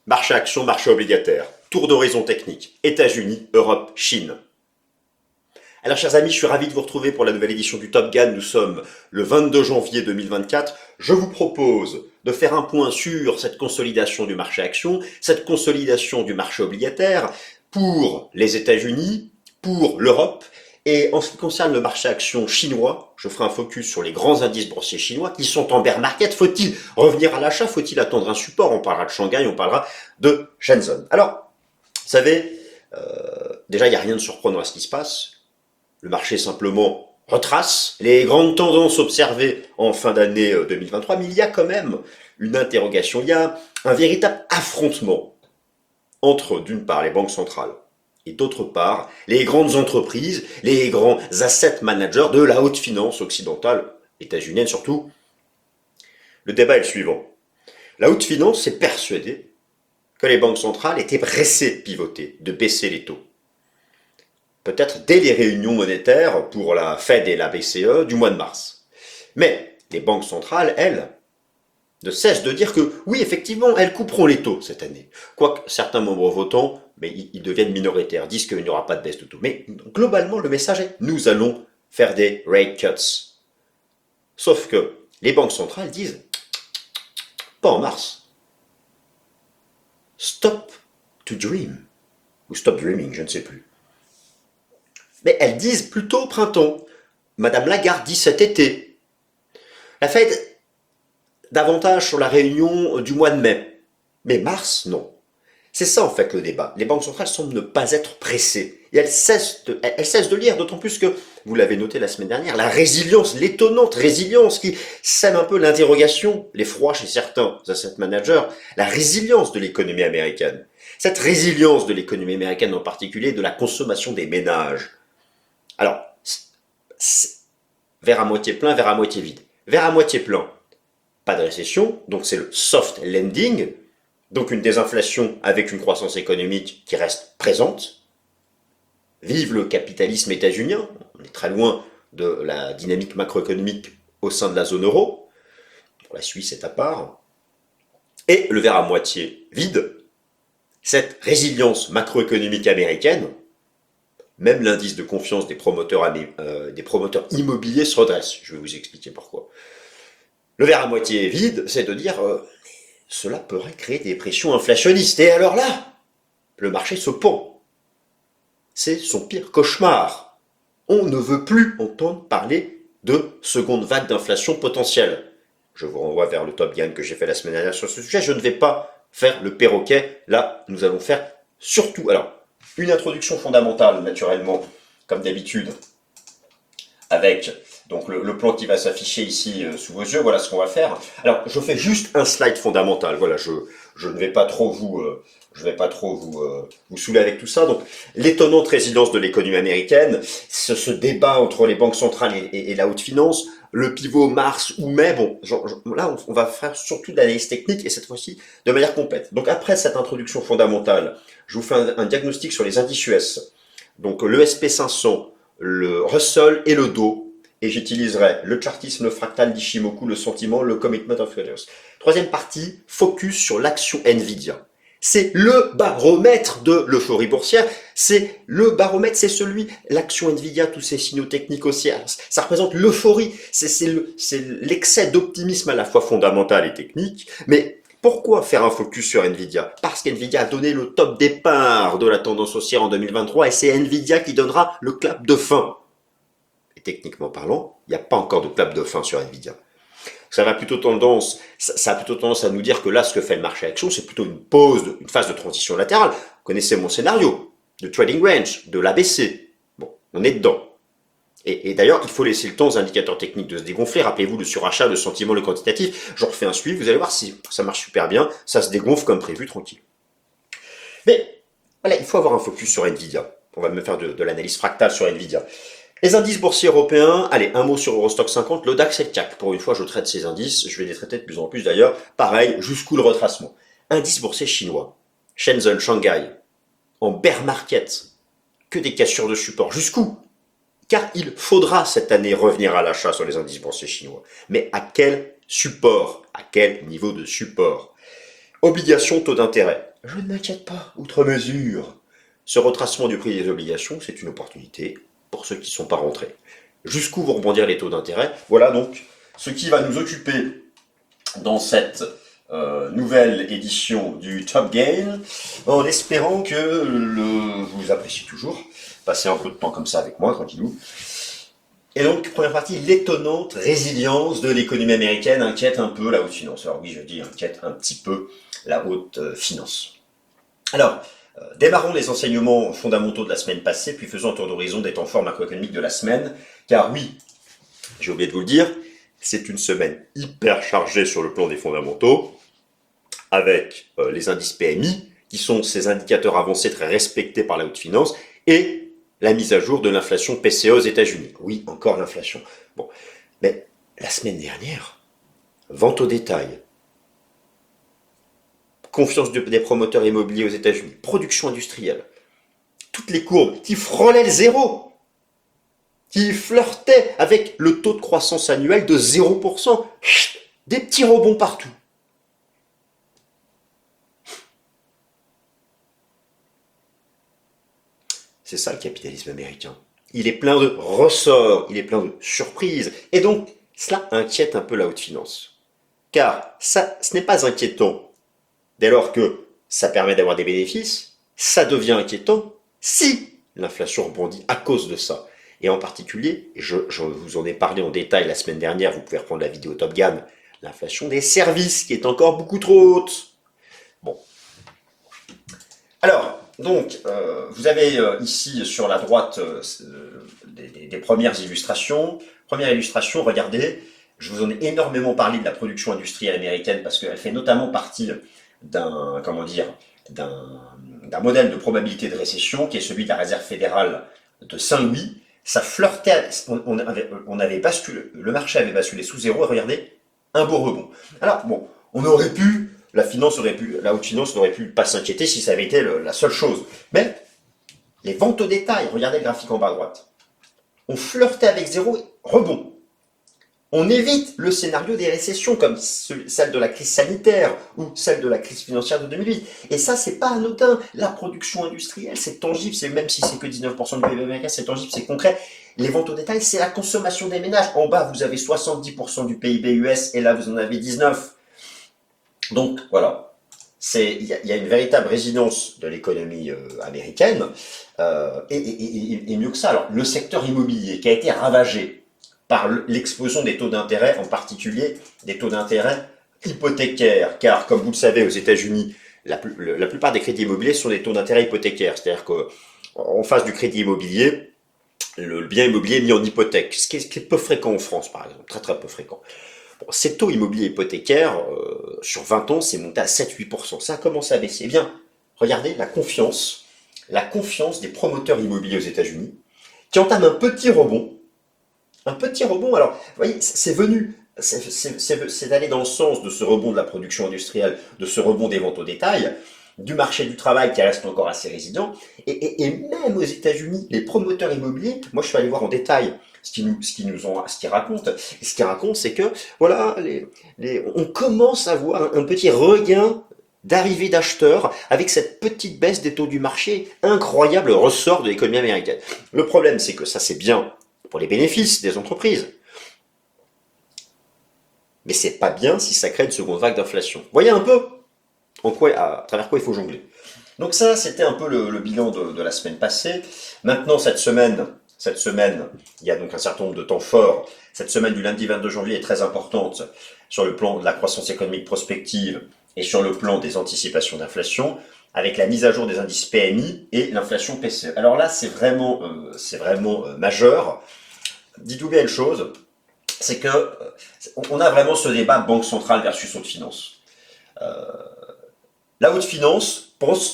Marché action, marché obligataire. Tour d'horizon technique. États-Unis, Europe, Chine. Alors chers amis, je suis ravi de vous retrouver pour la nouvelle édition du Top Gun. Nous sommes le 22 janvier 2024. Je vous propose de faire un point sur cette consolidation du marché action, cette consolidation du marché obligataire pour les États-Unis, pour l'Europe. Et en ce qui concerne le marché action chinois, je ferai un focus sur les grands indices boursiers chinois qui sont en bear market. Faut-il revenir à l'achat? Faut-il attendre un support? On parlera de Shanghai, on parlera de Shenzhen. Alors, vous savez, déjà, il n'y a rien de surprenant à ce qui se passe. Le marché simplement retrace les grandes tendances observées en fin d'année 2023, mais il y a quand même une interrogation. Il y a un véritable affrontement entre, d'une part, les banques centrales et d'autre part, les grandes entreprises, les grands asset managers de la haute finance occidentale, états-unienne surtout. Le débat est le suivant. La haute finance s'est persuadée que les banques centrales étaient pressées de pivoter, de baisser les taux. Peut-être dès les réunions monétaires pour la Fed et la BCE du mois de mars. Mais les banques centrales, elles, ne cessent de dire que oui, effectivement, elles couperont les taux cette année. Quoique certains membres votants, mais ils deviennent minoritaires, disent qu'il n'y aura pas de baisse de taux. Mais globalement, le message est nous allons faire des rate cuts. Sauf que les banques centrales disent pas en mars. Stop to dream. Ou stop dreaming, je ne sais plus. Mais elles disent plutôt au printemps. Madame Lagarde dit cet été. La Fed, davantage sur la réunion du mois de mai. Mais mars, non. C'est ça en fait le débat. Les banques centrales semblent ne pas être pressées. Et elles cessent de lire, d'autant plus que, vous l'avez noté la semaine dernière, la résilience, l'étonnante résilience qui sème un peu l'interrogation, l'effroi chez certains asset managers, la résilience de l'économie américaine. Cette résilience de l'économie américaine en particulier, de la consommation des ménages. Alors, verre à moitié plein, verre à moitié vide. Verre à moitié plein, pas de récession, donc c'est le soft landing, donc une désinflation avec une croissance économique qui reste présente. Vive le capitalisme états-unien, on est très loin de la dynamique macroéconomique au sein de la zone euro, pour la Suisse est à part. Et le verre à moitié vide, cette résilience macroéconomique américaine, même l'indice de confiance des promoteurs immobiliers se redresse. Je vais vous expliquer pourquoi. Le verre à moitié vide, c'est de dire cela pourrait créer des pressions inflationnistes. Et alors là, le marché se pend. C'est son pire cauchemar. On ne veut plus entendre parler de seconde vague d'inflation potentielle. Je vous renvoie vers le Top Gun que j'ai fait la semaine dernière sur ce sujet. Je ne vais pas faire le perroquet. Là, nous allons faire surtout... Alors, une introduction fondamentale, naturellement, comme d'habitude, avec donc le plan qui va s'afficher ici sous vos yeux. Voilà ce qu'on va faire. Alors, je fais juste un slide fondamental. Voilà, je ne vais pas trop vous saouler avec tout ça. Donc, l'étonnante résilience de l'économie américaine, ce débat entre les banques centrales et la haute finance, le pivot mars ou mai, bon, là, on va faire surtout de l'analyse technique et cette fois-ci de manière complète. Donc, après cette introduction fondamentale, je vous fais un diagnostic sur les indices US. Donc, le SP500, le Russell et le Dow. Et j'utiliserai le chartisme, le fractal d'Ishimoku, le sentiment, le commitment of traders. Troisième partie, focus sur l'action Nvidia. C'est le baromètre de l'euphorie boursière. C'est le baromètre, c'est celui, l'action Nvidia, tous ces signaux techniques haussiers. Ça représente l'euphorie. C'est l'excès d'optimisme à la fois fondamental et technique. Mais pourquoi faire un focus sur Nvidia? Parce qu'Nvidia a donné le top départ de la tendance haussière en 2023 et c'est Nvidia qui donnera le clap de fin. Et techniquement parlant, il n'y a pas encore de clap de fin sur Nvidia. Ça a plutôt tendance à nous dire que là, ce que fait le marché action, c'est plutôt une phase de transition latérale. Vous connaissez mon scénario, de trading range, de l'ABC. Bon, on est dedans. Et d'ailleurs, il faut laisser le temps aux indicateurs techniques de se dégonfler. Rappelez-vous le surachat, le sentiment, le quantitatif. Je refais un suivi, vous allez voir si ça marche super bien. Ça se dégonfle comme prévu, tranquille. Mais voilà, il faut avoir un focus sur Nvidia. On va me faire de l'analyse fractale sur Nvidia. Les indices boursiers européens, allez, un mot sur Eurostock 50, le DAX et le CAC. Pour une fois, je traite ces indices, je vais les traiter de plus en plus d'ailleurs. Pareil, jusqu'où le retracement. Indice boursier chinois, Shenzhen, Shanghai, en bear market, que des cassures de support. Jusqu'où? Car il faudra cette année revenir à l'achat sur les indices boursiers chinois. Mais à quel support? À quel niveau de support? Obligations, taux d'intérêt. Je ne m'inquiète pas, outre mesure. Ce retracement du prix des obligations, c'est une opportunité pour ceux qui ne sont pas rentrés. Jusqu'où vont rebondir les taux d'intérêt? Voilà donc ce qui va nous occuper dans cette nouvelle édition du Top Gain, en espérant que vous appréciez toujours. Passez un peu de temps comme ça avec moi, tranquillou. Et donc, première partie, l'étonnante résilience de l'économie américaine inquiète un peu la haute finance. Alors oui, je dis inquiète un petit peu la haute finance. Alors, démarrons les enseignements fondamentaux de la semaine passée, puis faisons un tour d'horizon des temps forts macroéconomiques de la semaine. Car oui, j'ai oublié de vous le dire, c'est une semaine hyper chargée sur le plan des fondamentaux, avec les indices PMI, qui sont ces indicateurs avancés très respectés par la haute finance, et la mise à jour de l'inflation PCE aux États-Unis. Oui, encore l'inflation. Bon, mais la semaine dernière, vente au détail, confiance des promoteurs immobiliers aux États-Unis, production industrielle, toutes les courbes qui frôlaient le zéro, qui flirtaient avec le taux de croissance annuel de 0%, des petits rebonds partout. C'est ça le capitalisme américain. Il est plein de ressorts, il est plein de surprises, et donc cela inquiète un peu la haute finance. Car ça, ce n'est pas inquiétant dès lors que ça permet d'avoir des bénéfices, ça devient inquiétant si l'inflation rebondit à cause de ça. Et en particulier, je vous en ai parlé en détail la semaine dernière, vous pouvez reprendre la vidéo Top Gun, l'inflation des services qui est encore beaucoup trop haute. Bon. Alors, donc, vous avez ici sur la droite des premières illustrations. Première illustration, regardez, je vous en ai énormément parlé de la production industrielle américaine parce qu'elle fait notamment partie d'un, comment dire, d'un modèle de probabilité de récession qui est celui de la Réserve fédérale de Saint-Louis. Ça flirtait, on avait basculé, le marché avait basculé sous zéro et regardez, un beau rebond. Alors, bon, on aurait pu, la haute finance n'aurait pu pas s'inquiéter si ça avait été la seule chose. Mais les ventes au détail, regardez le graphique en bas à droite. On flirtait avec zéro, rebond. On évite le scénario des récessions comme celle de la crise sanitaire ou celle de la crise financière de 2008. Et ça, c'est pas anodin. La production industrielle, c'est tangible, c'est même si c'est que 19% du PIB américain, c'est tangible, c'est concret. Les ventes au détail, c'est la consommation des ménages. En bas, vous avez 70% du PIB US et là, vous en avez 19%. Donc, voilà. Il y a une véritable résilience de l'économie américaine. Et mieux que ça, alors, le secteur immobilier qui a été ravagé par l'explosion des taux d'intérêt, en particulier des taux d'intérêt hypothécaires. Car, comme vous le savez, aux États-Unis, la plupart des crédits immobiliers sont des taux d'intérêt hypothécaires. C'est-à-dire qu'en face du crédit immobilier, le bien immobilier est mis en hypothèque, ce qui est peu fréquent en France, par exemple, très très peu fréquent. Bon, ces taux immobiliers hypothécaires, sur 20 ans, c'est monté à 7-8%. Ça a commencé à baisser. Eh bien, regardez la confiance des promoteurs immobiliers aux États-Unis, qui entament un petit rebond. Un petit rebond, alors, vous voyez, c'est venu, c'est allé dans le sens de ce rebond de la production industrielle, de ce rebond des ventes au détail, du marché du travail qui reste encore assez résilient, et même aux États-Unis, les promoteurs immobiliers, moi je suis allé voir en détail ce qu'ils racontent, et ce qu'ils racontent, c'est que, voilà, on commence à voir un petit regain d'arrivée d'acheteurs avec cette petite baisse des taux du marché, incroyable ressort de l'économie américaine. Le problème, c'est que ça c'est bien pour les bénéfices des entreprises. Mais c'est pas bien si ça crée une seconde vague d'inflation. Vous voyez un peu à travers quoi il faut jongler. Donc ça, c'était un peu le bilan de la semaine passée. Maintenant, cette semaine, il y a donc un certain nombre de temps forts. Cette semaine du lundi 22 janvier est très importante sur le plan de la croissance économique prospective et sur le plan des anticipations d'inflation, avec la mise à jour des indices PMI et l'inflation PCE. Alors là, c'est vraiment majeur. Dites-vous bien une chose, c'est que on a vraiment ce débat banque centrale versus haute finance. La haute finance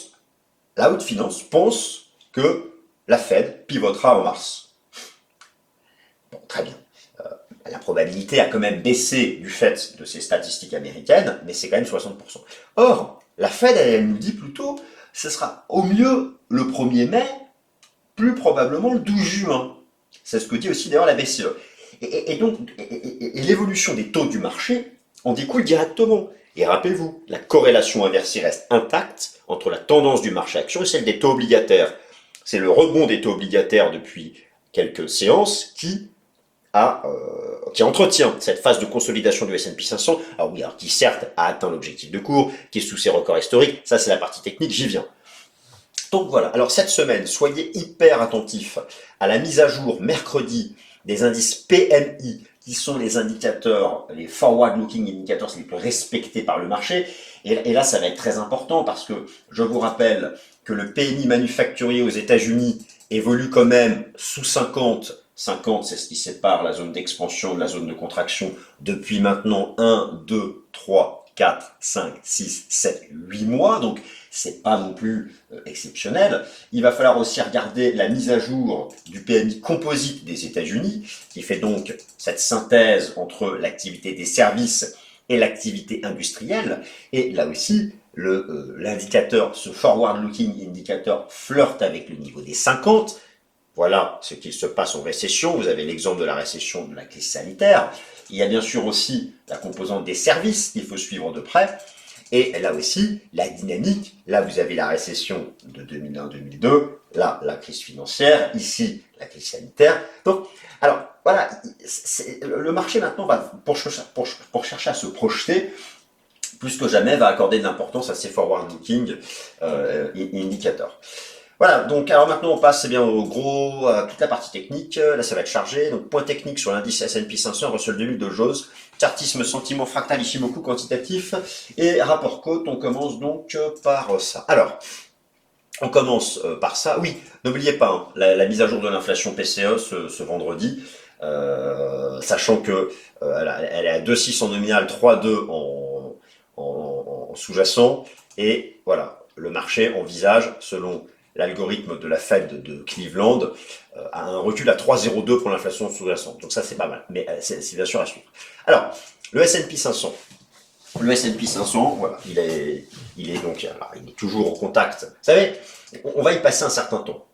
pense que la Fed pivotera en mars. Bon, très bien. La probabilité a quand même baissé du fait de ces statistiques américaines, mais c'est quand même 60%. Or, la Fed, elle nous dit plutôt, ce sera au mieux le 1er mai, plus probablement le 12 juin. C'est ce que dit aussi d'ailleurs la BCE. Et donc, l'évolution des taux du marché en découle directement. Et rappelez-vous, la corrélation inversée reste intacte entre la tendance du marché action et celle des taux obligataires. C'est le rebond des taux obligataires depuis quelques séances qui entretient cette phase de consolidation du S&P 500, alors oui, alors qui certes a atteint l'objectif de cours, qui est sous ses records historiques, ça c'est la partie technique, j'y viens. Donc voilà, alors cette semaine, soyez hyper attentifs à la mise à jour mercredi des indices PMI, qui sont les indicateurs, les forward-looking indicators les plus respectés par le marché. Et là, ça va être très important parce que je vous rappelle que le PMI manufacturier aux États-Unis évolue quand même sous 50. 50, c'est ce qui sépare la zone d'expansion de la zone de contraction depuis maintenant 1, 2, 3, 4, 5, 6, 7, 8 mois. Donc, c'est pas non plus exceptionnel. Il va falloir aussi regarder la mise à jour du PMI composite des États-Unis, qui fait donc cette synthèse entre l'activité des services et l'activité industrielle. Et là aussi, l'indicateur, ce forward-looking indicator flirte avec le niveau des 50. Voilà ce qu'il se passe en récession. Vous avez l'exemple de la récession de la crise sanitaire. Il y a bien sûr aussi la composante des services qu'il faut suivre de près. Et là aussi, la dynamique. Là, vous avez la récession de 2001-2002. Là, la crise financière. Ici, la crise sanitaire. Donc, alors, voilà. Le marché maintenant, pour chercher à se projeter, plus que jamais, va accorder de l'importance à ces forward-looking indicators. Voilà, donc alors maintenant on passe bien à toute la partie technique. Là ça va être chargé. Donc point technique sur l'indice S&P 500, Russell 2000 de Jones, chartisme, sentiment fractal, Ishimoku quantitatif et rapport côte. On commence donc par ça. Alors, on commence par ça. Oui, n'oubliez pas hein, la mise à jour de l'inflation PCE ce vendredi, sachant que elle est à 2,6 en nominal, 3,2 en sous-jacent. Et voilà, le marché envisage, selon l'algorithme de la Fed de Cleveland, a un recul à 3,02 pour l'inflation sous-jacente. Donc ça, c'est pas mal. Mais c'est bien sûr à suivre. Alors, le S&P 500. Le S&P 500, voilà, il est donc, alors, il est toujours en contact. Vous savez, on va y passer un certain temps.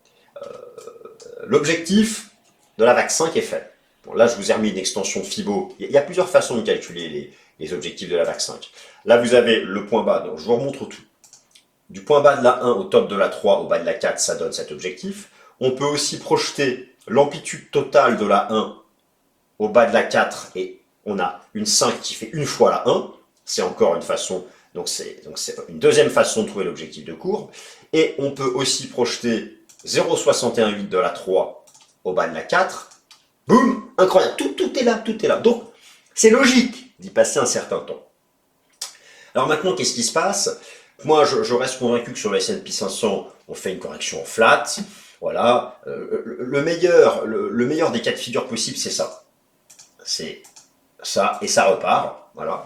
L'objectif de la VAC 5 est fait. Bon, là, je vous ai remis une extension FIBO. Il y a plusieurs façons de calculer les objectifs de la VAC 5. Là, vous avez le point bas. Donc, je vous remontre tout. Du point bas de la 1 au top de la 3, au bas de la 4, ça donne cet objectif. On peut aussi projeter l'amplitude totale de la 1 au bas de la 4 et on a une 5 qui fait une fois la 1. C'est encore une façon, donc c'est une deuxième façon de trouver l'objectif de cours. Et on peut aussi projeter 0,618 de la 3 au bas de la 4. Boum, incroyable, tout est là, tout est là. Donc, c'est logique d'y passer un certain temps. Alors maintenant, qu'est-ce qui se passe ? Moi, je reste convaincu que sur le S&P 500, on fait une correction en flat. Voilà. Le meilleur des cas de figure possibles, c'est ça. C'est ça, et ça repart. Voilà.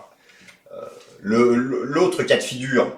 L'autre cas de figure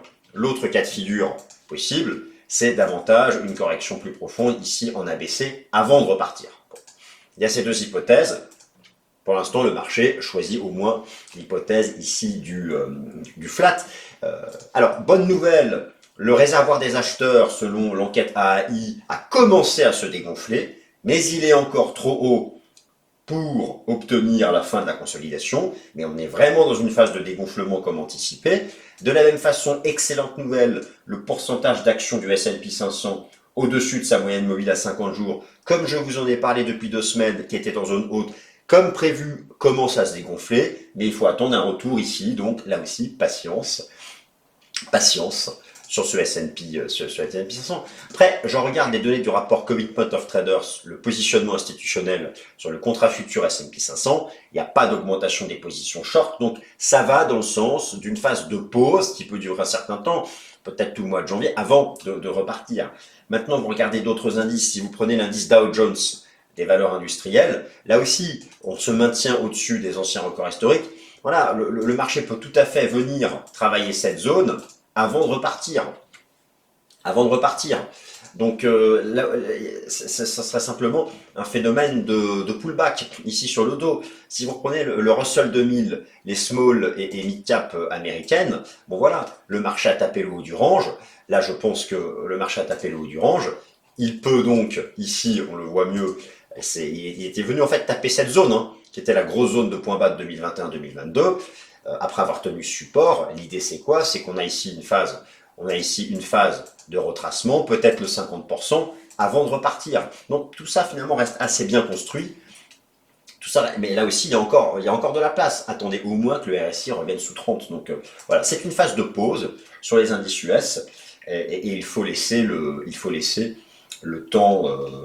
possible, c'est davantage une correction plus profonde, ici en ABC, avant de repartir. Bon. Il y a ces deux hypothèses. Pour l'instant, le marché choisit au moins l'hypothèse ici du flat. Alors, bonne nouvelle, le réservoir des acheteurs, selon l'enquête AAI, a commencé à se dégonfler, mais il est encore trop haut pour obtenir la fin de la consolidation, mais on est vraiment dans une phase de dégonflement comme anticipé. De la même façon, excellente nouvelle, le pourcentage d'actions du S&P 500 au-dessus de sa moyenne mobile à 50 jours, comme je vous en ai parlé depuis 2 semaines, qui était en zone haute, comme prévu, commence à se dégonfler, mais il faut attendre un retour ici, donc là aussi, patience sur ce S&P 500. Après, je regarde les données du rapport Commitment of Traders, le positionnement institutionnel sur le contrat futur S&P 500. Il n'y a pas d'augmentation des positions short, donc ça va dans le sens d'une phase de pause qui peut durer un certain temps, peut-être tout le mois de janvier, avant de repartir. Maintenant, vous regardez d'autres indices. Si vous prenez l'indice Dow Jones des valeurs industrielles, là aussi, on se maintient au-dessus des anciens records historiques. Voilà, le marché peut tout à fait venir travailler cette zone avant de repartir. Donc, là, ça serait simplement un phénomène de pullback ici sur le dos. Si vous reprenez le Russell 2000, les small et mid-cap américaines, bon voilà, le marché a tapé le haut du range. Là, je pense que le marché a tapé le haut du range. Il peut donc, ici, on le voit mieux, il était venu en fait taper cette zone, qui était la grosse zone de point bas de 2021-2022. après avoir tenu ce support, l'idée c'est quoi? C'est qu'on a ici une phase de retracement, peut-être le 50%, avant de repartir. Donc tout ça finalement reste assez bien construit. Tout ça, mais là aussi, il y a encore de la place. Attendez au moins que le RSI revienne sous 30. Donc voilà, c'est une phase de pause sur les indices US et il faut laisser le temps,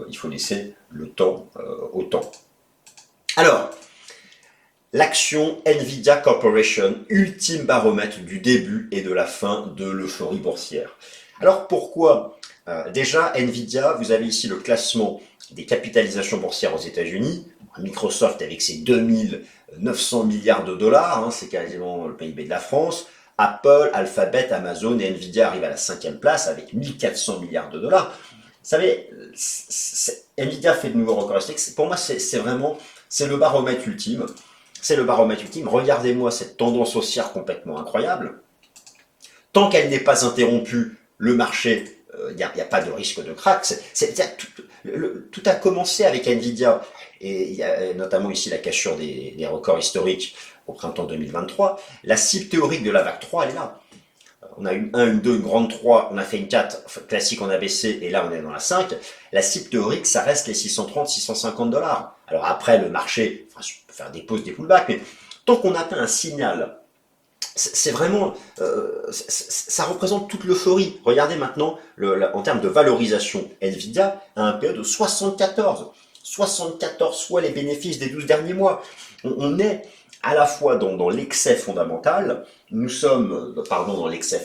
au temps. Alors, l'action Nvidia Corporation, ultime baromètre du début et de la fin de l'euphorie boursière. Alors pourquoi déjà, Nvidia, vous avez ici le classement des capitalisations boursières aux États-Unis. Microsoft avec ses 2900 milliards de dollars, hein, c'est quasiment le PIB de la France. Apple, Alphabet, Amazon et Nvidia arrivent à la 5e place avec 1400 milliards de dollars. Vous savez, Nvidia fait de nouveaux records historiques. Pour moi, c'est le baromètre ultime. C'est le baromètre ultime. Regardez-moi cette tendance haussière complètement incroyable. Tant qu'elle n'est pas interrompue, le marché, il n'y a pas de risque de crack. Tout a commencé avec Nvidia. Et il y a notamment ici la cassure des records historiques au printemps 2023. La cible théorique de la vague 3, elle est là. On a une 1, une 2, une grande 3, on a fait une 4 classique en ABC, et là on est dans la 5. La cible théorique, ça reste les 630, 650 dollars. Alors après, le marché, enfin, peut faire des pauses, des pullbacks, mais tant qu'on atteint un signal, c'est vraiment, ça représente toute l'euphorie. Regardez maintenant, en termes de valorisation, Nvidia a un PE de 74. 74 fois les bénéfices des 12 derniers mois. On est à la fois dans l'excès fondamental, nous sommes dans l'excès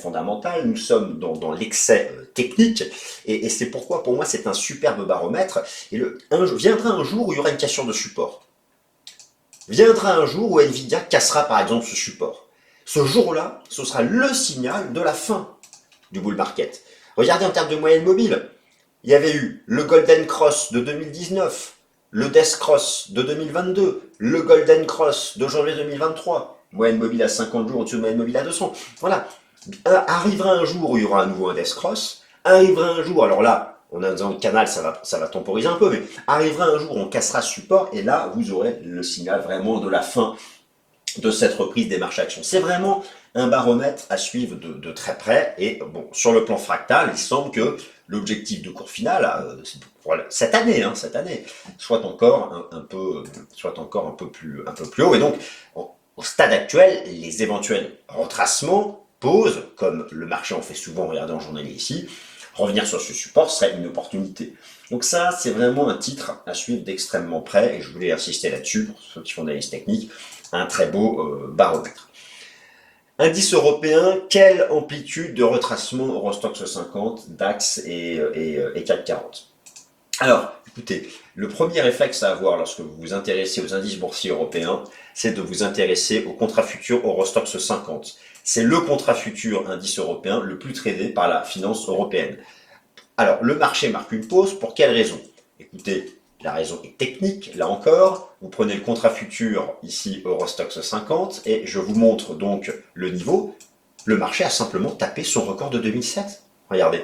technique, et c'est pourquoi pour moi c'est un superbe baromètre. Et viendra un jour où il y aura une cassure de support. Viendra un jour où Nvidia cassera par exemple ce support. Ce jour-là, ce sera le signal de la fin du bull market. Regardez en termes de moyenne mobile. Il y avait eu le Golden Cross de 2019, le Death Cross de 2022, le Golden Cross de janvier 2023, moyenne mobile à 50 jours au-dessus de moyenne mobile à 200. Voilà. Arrivera un jour où il y aura à nouveau un Death Cross, arrivera un jour, alors là, on a dans le canal, ça va temporiser un peu, mais arrivera un jour où on cassera ce support, et là, vous aurez le signal vraiment de la fin de cette reprise des marchés actions. C'est vraiment un baromètre à suivre de très près. Et bon, sur le plan fractal, il semble que l'objectif de cours final, cette année, soit encore un peu plus haut. Et donc, au stade actuel, les éventuels retracements posent, comme le marché en fait souvent, regardez en journalier ici, revenir sur ce support serait une opportunité. Donc ça, c'est vraiment un titre à suivre d'extrêmement près, et je voulais insister là-dessus, pour ceux qui font de l'analyse technique, un très beau baromètre. Indice européen, quelle amplitude de retracement Eurostoxx 50, DAX et CAC 40? Alors, écoutez, le premier réflexe à avoir lorsque vous vous intéressez aux indices boursiers européens, c'est de vous intéresser au contrat futur Eurostoxx 50. C'est le contrat futur indice européen le plus tradé par la finance européenne. Alors, le marché marque une pause, pour quelle raison? Écoutez, la raison est technique, là encore. Vous prenez le contrat futur, ici Eurostoxx 50, et je vous montre donc le niveau. Le marché a simplement tapé son record de 2007. Regardez.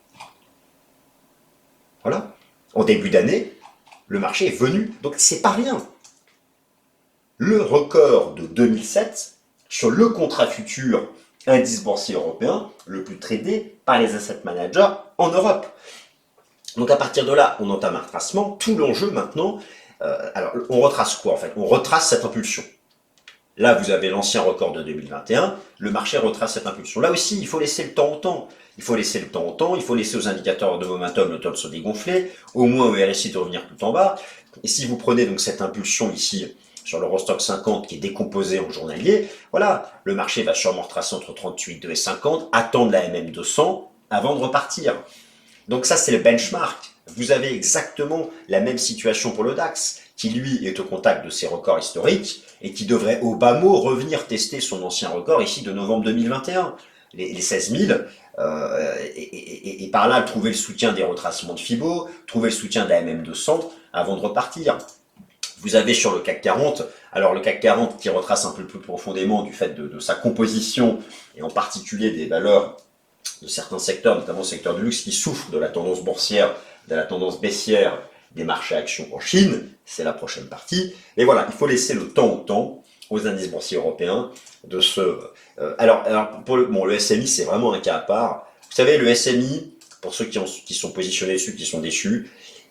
Voilà. En début d'année, le marché est venu, donc c'est pas rien. Le record de 2007 sur le contrat futur indice boursier européen, le plus tradé par les asset managers en Europe. Donc à partir de là, on entame un retracement. Tout l'enjeu maintenant, alors on retrace quoi en fait? On retrace cette impulsion. Là, vous avez l'ancien record de 2021, le marché retrace cette impulsion. Là aussi, il faut laisser le temps au temps. Il faut laisser aux indicateurs de momentum le temps de se dégonfler, au moins au RSI de revenir tout en bas. Et si vous prenez donc cette impulsion ici sur l'Eurostoxx 50 qui est décomposée en journalier, voilà, le marché va sûrement retracer entre 38,2 et 50, attendre la MM200 avant de repartir. Donc ça, c'est le benchmark. Vous avez exactement la même situation pour le DAX, qui lui est au contact de ses records historiques et qui devrait au bas mot revenir tester son ancien record ici de novembre 2021, les 16 000, et par là trouver le soutien des retracements de Fibo, trouver le soutien de la MM200 avant de repartir. Vous avez sur le CAC 40, alors le CAC 40 qui retrace un peu plus profondément du fait de sa composition, et en particulier des valeurs de certains secteurs, notamment le secteur du luxe, qui souffrent de la tendance boursière, de la tendance baissière des marchés actions en Chine. C'est la prochaine partie. Mais voilà, il faut laisser le temps au temps. aux indices boursiers européens de ce... alors pour le SMI, c'est vraiment un cas à part. Vous savez, le SMI, pour ceux qui sont positionnés dessus, qui sont déçus,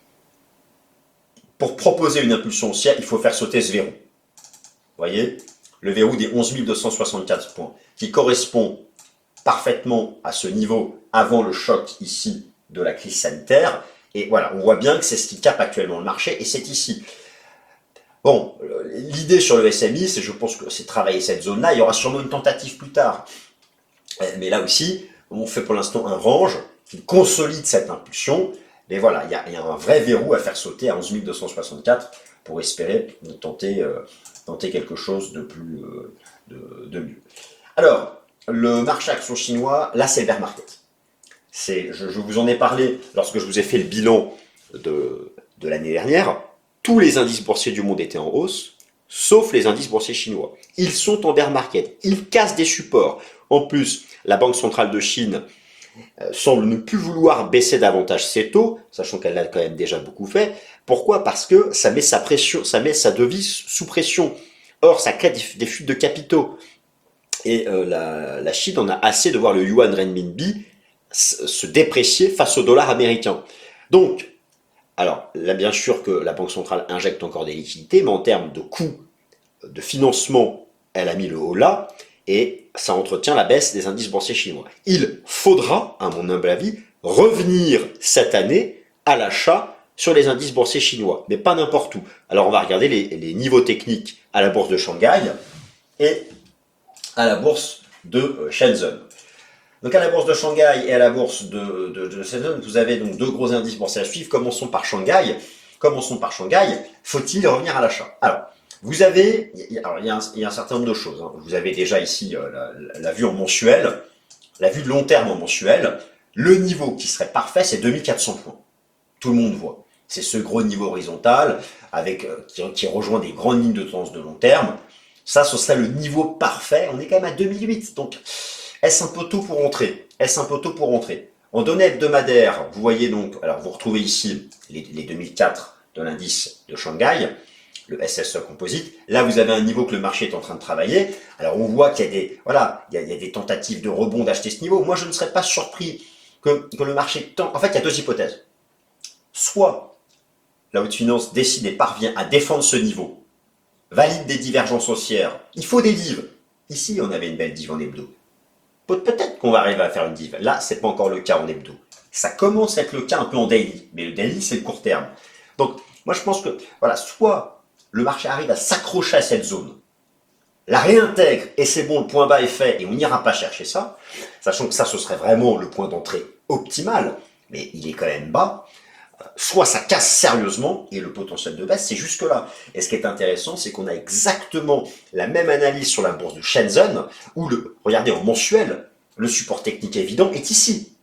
pour proposer une impulsion haussière, il faut faire sauter ce verrou. Vous voyez, le verrou des 11 264 points, qui correspond parfaitement à ce niveau avant le choc ici de la crise sanitaire. Et voilà, on voit bien que c'est ce qui capte actuellement le marché, et c'est ici. Bon, l'idée sur le SMI, c'est, je pense que c'est travailler cette zone-là. Il y aura sûrement une tentative plus tard. Mais là aussi, on fait pour l'instant un range qui consolide cette impulsion. Mais voilà, il y a un vrai verrou à faire sauter à 11 264 pour espérer tenter quelque chose de plus de mieux. Alors, le marché action chinois, là c'est le bear market. Je vous en ai parlé lorsque je vous ai fait le bilan de l'année dernière. Tous les indices boursiers du monde étaient en hausse, sauf les indices boursiers chinois. Ils sont en bear market, ils cassent des supports. En plus, la Banque centrale de Chine semble ne plus vouloir baisser davantage ses taux, sachant qu'elle l'a quand même déjà beaucoup fait. Pourquoi? Parce que ça met sa devise sous pression. Or, ça crée des fuites de capitaux. Et la Chine en a assez de voir le yuan renminbi se déprécier face au dollar américain. Donc, alors là, bien sûr que la Banque centrale injecte encore des liquidités, mais en termes de coût de financement, elle a mis le haut là, et ça entretient la baisse des indices boursiers chinois. Il faudra, à mon humble avis, revenir cette année à l'achat sur les indices boursiers chinois, mais pas n'importe où. Alors on va regarder les niveaux techniques à la bourse de Shanghai et à la bourse de Shenzhen. Donc à la bourse de Shanghai et à la bourse de Shenzhen, vous avez donc deux gros indices boursiers à suivre. Commençons par Shanghai. Faut-il revenir à l'achat? Alors, vous avez, il y a un certain nombre de choses. Vous avez déjà ici la vue en mensuel, la vue de long terme en mensuel. Le niveau qui serait parfait, c'est 2400 points. Tout le monde voit. C'est ce gros niveau horizontal avec qui rejoint des grandes lignes de tendance de long terme. Ça, ce serait le niveau parfait. On est quand même à 2008. Donc, est-ce un peu tôt pour rentrer? En données hebdomadaires, vous voyez donc, alors vous retrouvez ici les 2004 de l'indice de Shanghai, le SSE Composite. Là, vous avez un niveau que le marché est en train de travailler. Alors, on voit qu'il y a il y a des tentatives de rebond d'acheter ce niveau. Moi, je ne serais pas surpris que le marché tente. En fait, il y a deux hypothèses. Soit la haute finance décide et parvient à défendre ce niveau, valide des divergences haussières. Il faut des dives. Ici, on avait une belle dive en hebdo. Peut-être qu'on va arriver à faire une div. Là, c'est pas encore le cas en hebdo. Ça commence à être le cas un peu en daily, mais le daily, c'est le court terme. Donc, moi, je pense que, voilà, soit le marché arrive à s'accrocher à cette zone, la réintègre, et c'est bon, le point bas est fait, et on n'ira pas chercher ça, sachant que ça, ce serait vraiment le point d'entrée optimal, mais il est quand même bas. Soit ça casse sérieusement, et le potentiel de baisse, c'est jusque-là. Et ce qui est intéressant, c'est qu'on a exactement la même analyse sur la bourse de Shenzhen, où, regardez, en mensuel, le support technique évident est ici,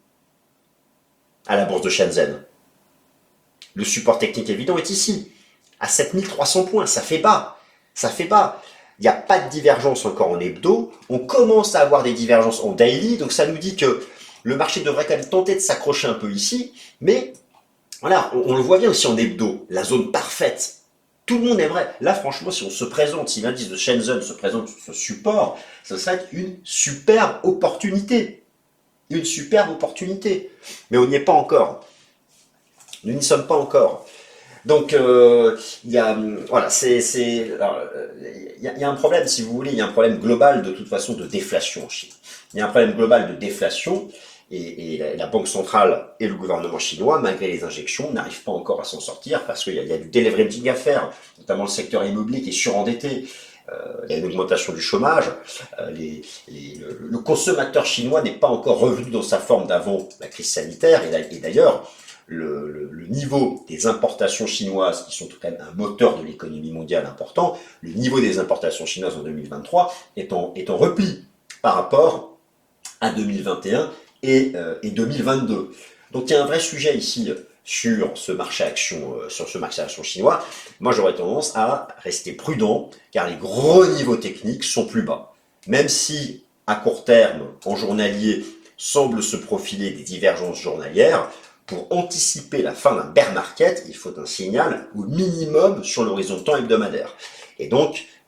à la bourse de Shenzhen. Le support technique évident est ici, à 7300 points, ça fait bas. Il n'y a pas de divergence encore en hebdo, on commence à avoir des divergences en daily, donc ça nous dit que le marché devrait quand même tenter de s'accrocher un peu ici, mais voilà, on le voit bien aussi en hebdo, la zone parfaite. Tout le monde aimerait. Là, franchement, si on se présente, si l'indice de Shenzhen se présente sur ce support, ce serait une superbe opportunité. Une superbe opportunité. Mais on n'y est pas encore. Nous n'y sommes pas encore. Donc, il y a, voilà, il y a un problème, si vous voulez, il y a un problème global de toute façon de déflation en Chine. Il y a un problème global de déflation. Et la Banque centrale et le gouvernement chinois, malgré les injections, n'arrivent pas encore à s'en sortir parce qu'il y a du deleveraging à faire, notamment le secteur immobilier qui est surendetté. Il y a une augmentation du chômage. Le consommateur chinois n'est pas encore revenu dans sa forme d'avant la crise sanitaire. Et d'ailleurs, le niveau des importations chinoises, qui sont quand même un moteur de l'économie mondiale important, le niveau des importations chinoises en 2023 est en repli par rapport à 2021 et 2022. Donc il y a un vrai sujet ici sur ce marché action chinois. Moi j'aurais tendance à rester prudent car les gros niveaux techniques sont plus bas. Même si à court terme, en journalier, semble se profiler des divergences journalières, pour anticiper la fin d'un bear market, il faut un signal au minimum sur l'horizon de temps hebdomadaire. Et donc,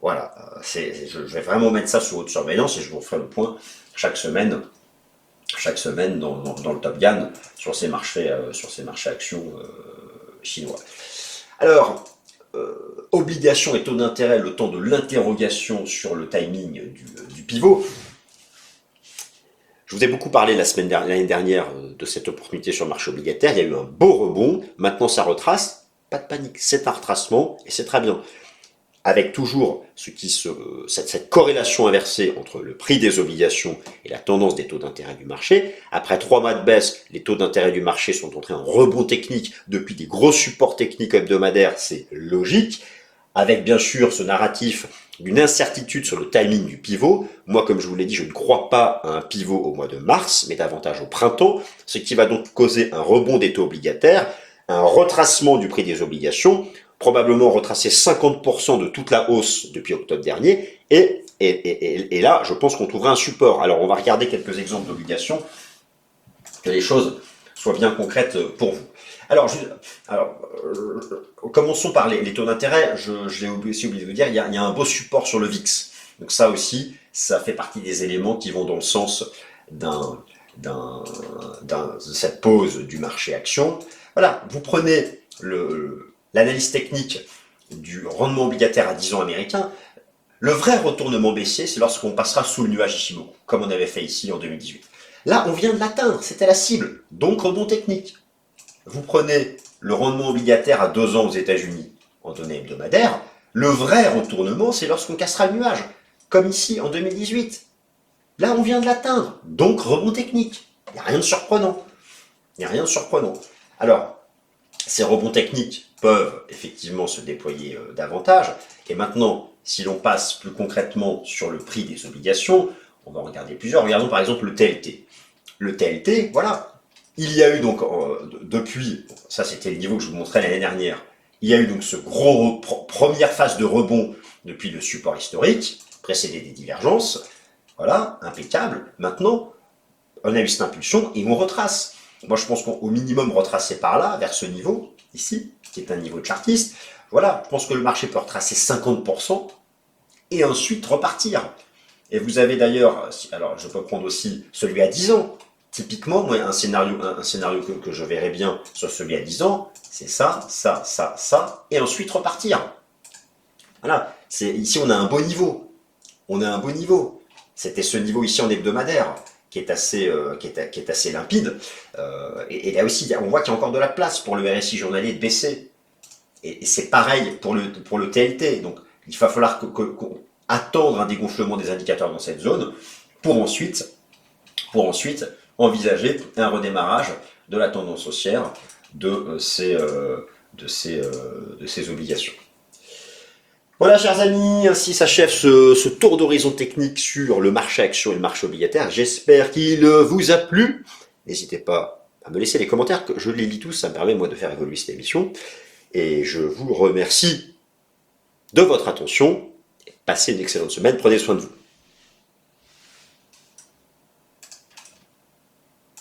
Voilà, je vais vraiment mettre ça sous haute surveillance et je vous ferai le point chaque semaine dans le Top Gun sur ces marchés actions chinois. Alors, obligations et taux d'intérêt, le temps de l'interrogation sur le timing du pivot. Je vous ai beaucoup parlé l'année dernière de cette opportunité sur le marché obligataire. Il y a eu un beau rebond. Maintenant, ça retrace. Pas de panique. C'est un retracement et c'est très bien. Avec toujours cette corrélation inversée entre le prix des obligations et la tendance des taux d'intérêt du marché. Après 3 mois de baisse, les taux d'intérêt du marché sont entrés en rebond technique depuis des gros supports techniques hebdomadaires. C'est logique. Avec bien sûr ce narratif d'une incertitude sur le timing du pivot. Moi, comme je vous l'ai dit, je ne crois pas à un pivot au mois de mars, mais davantage au printemps, ce qui va donc causer un rebond des taux obligataires, un retracement du prix des obligations, probablement retracer 50% de toute la hausse depuis octobre dernier, et là, je pense qu'on trouvera un support. Alors, on va regarder quelques exemples d'obligations, que les choses soient bien concrètes pour vous. Alors, commençons par les taux d'intérêt. J'ai aussi oublié de vous dire, il y a un beau support sur le VIX. Donc ça aussi, ça fait partie des éléments qui vont dans le sens de cette pause du marché action. Voilà, vous prenez l'analyse technique du rendement obligataire à 10 ans américain. Le vrai retournement baissier, c'est lorsqu'on passera sous le nuage Ishimoku, comme on avait fait ici en 2018. Là, on vient de l'atteindre, c'était la cible, donc rebond technique. Vous prenez le rendement obligataire à 2 ans aux États-Unis en données hebdomadaires, le vrai retournement, c'est lorsqu'on cassera le nuage, comme ici en 2018. Là, on vient de l'atteindre, donc rebond technique. Il n'y a rien de surprenant. Il n'y a rien de surprenant. Alors, ces rebonds techniques peuvent effectivement se déployer davantage. Et maintenant, si l'on passe plus concrètement sur le prix des obligations, on va regarder plusieurs. Regardons par exemple le TLT. Le TLT, voilà. Il y a eu donc, depuis, ça c'était le niveau que je vous montrais l'année dernière, il y a eu donc ce gros première phase de rebond depuis le support historique, précédé des divergences. Voilà, impeccable. Maintenant, on a eu cette impulsion et on retrace. Moi, je pense qu'au minimum retracer par là, vers ce niveau, ici, qui est un niveau chartiste. Voilà, je pense que le marché peut retracer 50% et ensuite repartir. Et vous avez d'ailleurs, alors je peux prendre aussi celui à 10 ans. Typiquement, moi, un scénario que je verrais bien sur celui à 10 ans, c'est ça, et ensuite repartir. Voilà, ici on a un beau niveau. On a un beau niveau. C'était ce niveau ici en hebdomadaire qui est assez limpide. Et là aussi, on voit qu'il y a encore de la place pour le RSI journalier de baisser. Et c'est pareil pour le TLT. Donc, il va falloir attendre un dégonflement des indicateurs dans cette zone pour ensuite envisager un redémarrage de la tendance haussière de ces obligations. Voilà, chers amis, ainsi s'achève ce tour d'horizon technique sur le marché action et le marché obligataire. J'espère qu'il vous a plu. N'hésitez pas à me laisser les commentaires, que je les lis tous, ça me permet moi de faire évoluer cette émission. Et je vous remercie de votre attention. Passez une excellente semaine, prenez soin de vous.